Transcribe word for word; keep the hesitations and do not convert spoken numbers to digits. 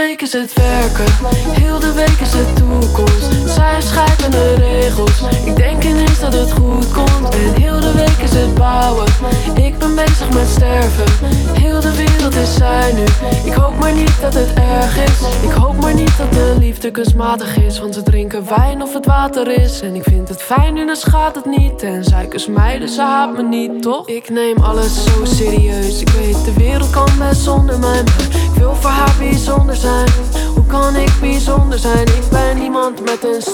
week is het werken, heel de week is het toekomst. Zij schrijven de regels, ik denk ineens dat het goed komt. En heel de week is het bouwen, ik ben bezig met sterven. Heel de wereld is zij nu, ik hoop maar niet dat het erg is. Ik hoop maar niet dat de liefde kunstmatig is, want ze drinken wijn of het water is. En ik vind het fijn nu, dan schaadt het niet. En zij kust mij, dus ze haat me niet, toch? Ik neem alles zo serieus, ik weet de wereld kan best zonder mij, maar ik wil voor haar bijzonder zijn. Hoe kan ik bijzonder zijn? Ik ben iemand met een